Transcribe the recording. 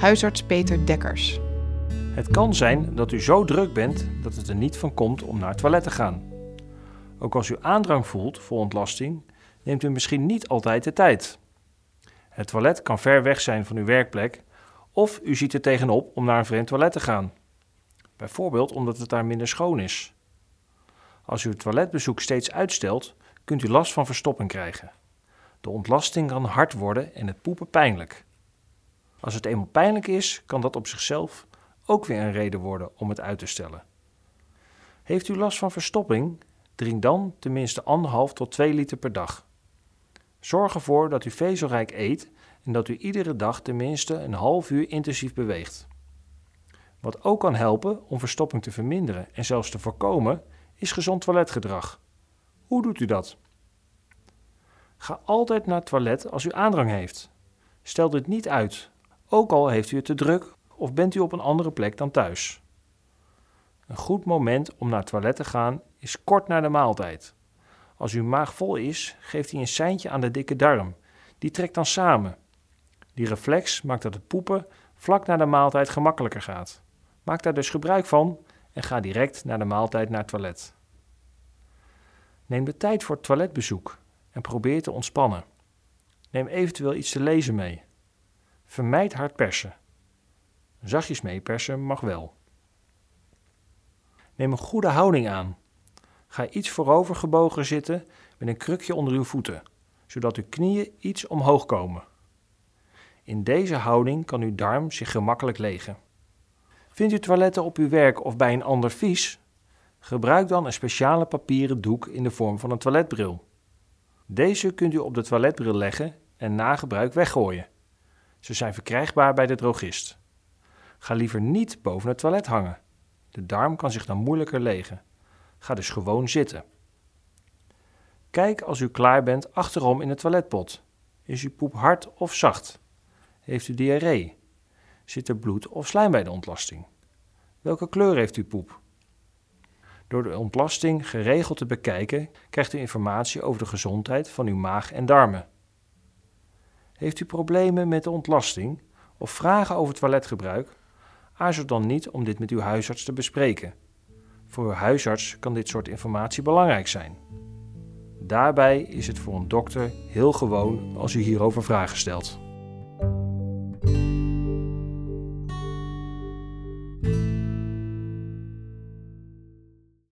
huisarts Peter Dekkers. Het kan zijn dat u zo druk bent dat het er niet van komt om naar het toilet te gaan. Ook als u aandrang voelt voor ontlasting, neemt u misschien niet altijd de tijd. Het toilet kan ver weg zijn van uw werkplek of u ziet er tegenop om naar een vreemd toilet te gaan. Bijvoorbeeld omdat het daar minder schoon is. Als u het toiletbezoek steeds uitstelt, kunt u last van verstopping krijgen. De ontlasting kan hard worden en het poepen pijnlijk. Als het eenmaal pijnlijk is, kan dat op zichzelf ook weer een reden worden om het uit te stellen. Heeft u last van verstopping? Drink dan tenminste 1,5 tot 2 liter per dag. Zorg ervoor dat u vezelrijk eet en dat u iedere dag tenminste een half uur intensief beweegt. Wat ook kan helpen om verstopping te verminderen en zelfs te voorkomen, is gezond toiletgedrag. Hoe doet u dat? Ga altijd naar het toilet als u aandrang heeft. Stel dit niet uit, ook al heeft u het te druk of bent u op een andere plek dan thuis. Een goed moment om naar het toilet te gaan is kort na de maaltijd. Als uw maag vol is, geeft hij een seintje aan de dikke darm. Die trekt dan samen. Die reflex maakt dat het poepen vlak na de maaltijd gemakkelijker gaat. Maak daar dus gebruik van en ga direct na de maaltijd naar het toilet. Neem de tijd voor het toiletbezoek en probeer te ontspannen. Neem eventueel iets te lezen mee. Vermijd hard persen. Zachtjes meepersen mag wel. Neem een goede houding aan. Ga iets voorover gebogen zitten met een krukje onder uw voeten, zodat uw knieën iets omhoog komen. In deze houding kan uw darm zich gemakkelijk legen. Vindt u toiletten op uw werk of bij een ander vies? Gebruik dan een speciale papieren doek in de vorm van een toiletbril. Deze kunt u op de toiletbril leggen en na gebruik weggooien. Ze zijn verkrijgbaar bij de drogist. Ga liever niet boven het toilet hangen. De darm kan zich dan moeilijker legen. Ga dus gewoon zitten. Kijk als u klaar bent achterom in het toiletpot. Is uw poep hard of zacht? Heeft u diarree? Zit er bloed of slijm bij de ontlasting? Welke kleur heeft uw poep? Door de ontlasting geregeld te bekijken, krijgt u informatie over de gezondheid van uw maag en darmen. Heeft u problemen met de ontlasting of vragen over toiletgebruik? Aarzel dan niet om dit met uw huisarts te bespreken. Voor uw huisarts kan dit soort informatie belangrijk zijn. Daarbij is het voor een dokter heel gewoon als u hierover vragen stelt.